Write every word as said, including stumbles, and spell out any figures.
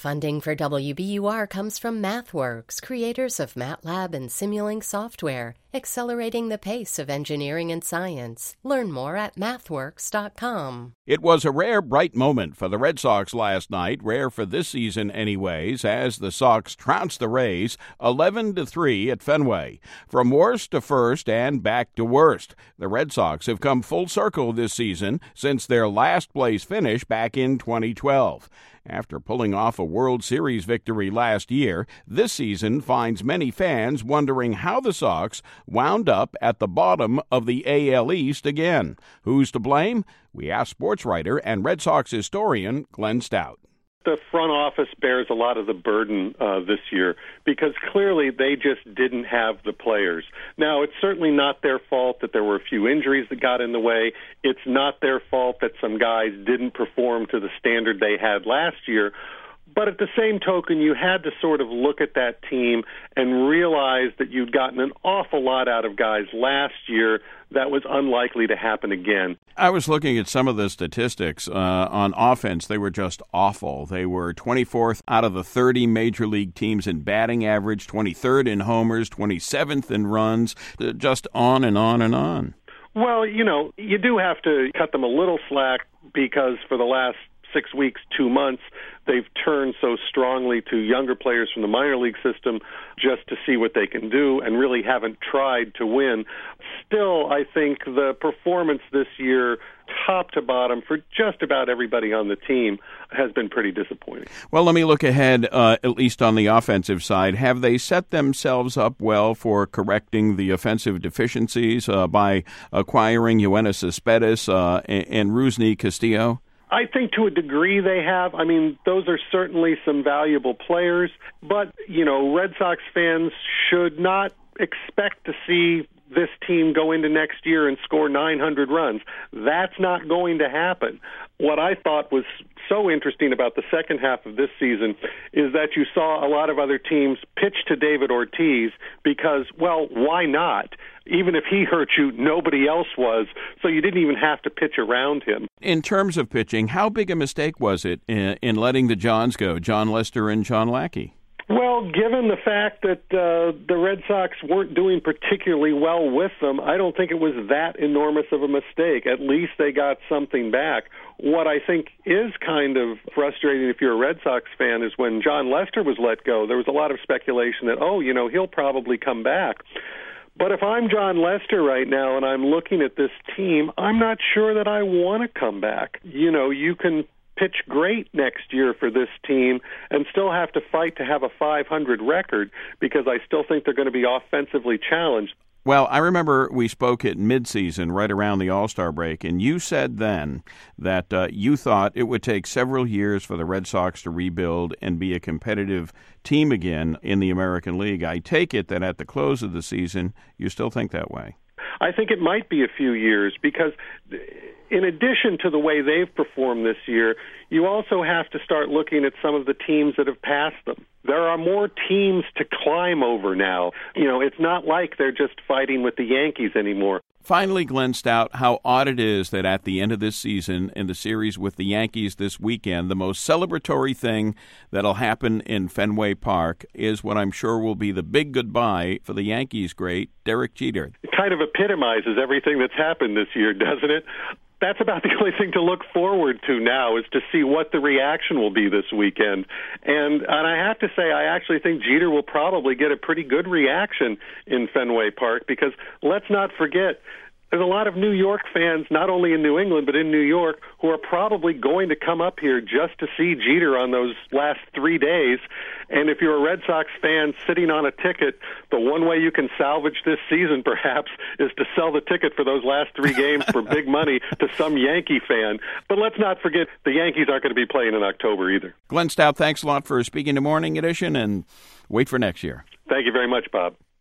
Funding for W B U R comes from MathWorks, creators of MATLAB and Simulink software, accelerating the pace of engineering and science. Learn more at mathworks dot com. It was a rare, bright moment for the Red Sox last night, rare for this season anyways, as the Sox trounced the Rays eleven to three at Fenway. From worst to first and back to worst, the Red Sox have come full circle this season since their last-place finish back in twenty twelve. After pulling off a World Series victory last year, this season finds many fans wondering how the Sox wound up at the bottom of the A L East again. Who's to blame? We asked sports writer and Red Sox historian Glenn Stout. The front office bears a lot of the burden uh, this year because clearly they just didn't have the players. Now, it's certainly not their fault that there were a few injuries that got in the way. It's not their fault that some guys didn't perform to the standard they had last year. But at the same token, you had to sort of look at that team and realize that you'd gotten an awful lot out of guys last year that was unlikely to happen again. I was looking at some of the statistics uh, on offense. They were just awful. They were twenty-fourth out of the thirty major league teams in batting average, twenty-third in homers, twenty-seventh in runs, just on and on and on. Well, you know, you do have to cut them a little slack because for the last six weeks, two months, they've turned so strongly to younger players from the minor league system just to see what they can do and really haven't tried to win. Still, I think the performance this year, top to bottom, for just about everybody on the team has been pretty disappointing. Well, let me look ahead, uh, at least on the offensive side. Have they set themselves up well for correcting the offensive deficiencies uh, by acquiring Yoenis Cespedes uh, and, and Rusney Castillo? I think to a degree they have. I mean, those are certainly some valuable players, but, you know, Red Sox fans should not expect to see this team go into next year and score nine hundred runs. That's not going to happen. What I thought was so interesting about the second half of this season is that you saw a lot of other teams pitch to David Ortiz because, well, why not? Even if he hurt you, nobody else was, so you didn't even have to pitch around him. In terms of pitching, how big a mistake was it in, in letting the Johns go, John Lester and John Lackey? Well, given the fact that uh, the Red Sox weren't doing particularly well with them, I don't think it was that enormous of a mistake. At least they got something back. What I think is kind of frustrating if you're a Red Sox fan is when John Lester was let go, there was a lot of speculation that, oh, you know, he'll probably come back. But if I'm John Lester right now and I'm looking at this team, I'm not sure that I want to come back. You know, you can pitch great next year for this team and still have to fight to have a five hundred record because I still think they're going to be offensively challenged. Well, I remember we spoke at midseason right around the All-Star break, and you said then that uh, you thought it would take several years for the Red Sox to rebuild and be a competitive team again in the American League. I take it that at the close of the season, you still think that way. I think it might be a few years because in addition to the way they've performed this year, you also have to start looking at some of the teams that have passed them. There are more teams to climb over now. You know, it's not like they're just fighting with the Yankees anymore. Finally, Glenn Stout, how odd it is that at the end of this season, in the series with the Yankees this weekend, the most celebratory thing that'll happen in Fenway Park is what I'm sure will be the big goodbye for the Yankees great, Derek Jeter. It kind of epitomizes everything that's happened this year, doesn't it? That's about the only thing to look forward to now is to see what the reaction will be this weekend. And and I have to say, I actually think Jeter will probably get a pretty good reaction in Fenway Park because let's not forget, there's a lot of New York fans, not only in New England, but in New York, who are probably going to come up here just to see Jeter on those last three days. And if you're a Red Sox fan sitting on a ticket, the one way you can salvage this season, perhaps, is to sell the ticket for those last three games for big money to some Yankee fan. But let's not forget, the Yankees aren't going to be playing in October either. Glenn Stout, thanks a lot for speaking to Morning Edition, and wait for next year. Thank you very much, Bob.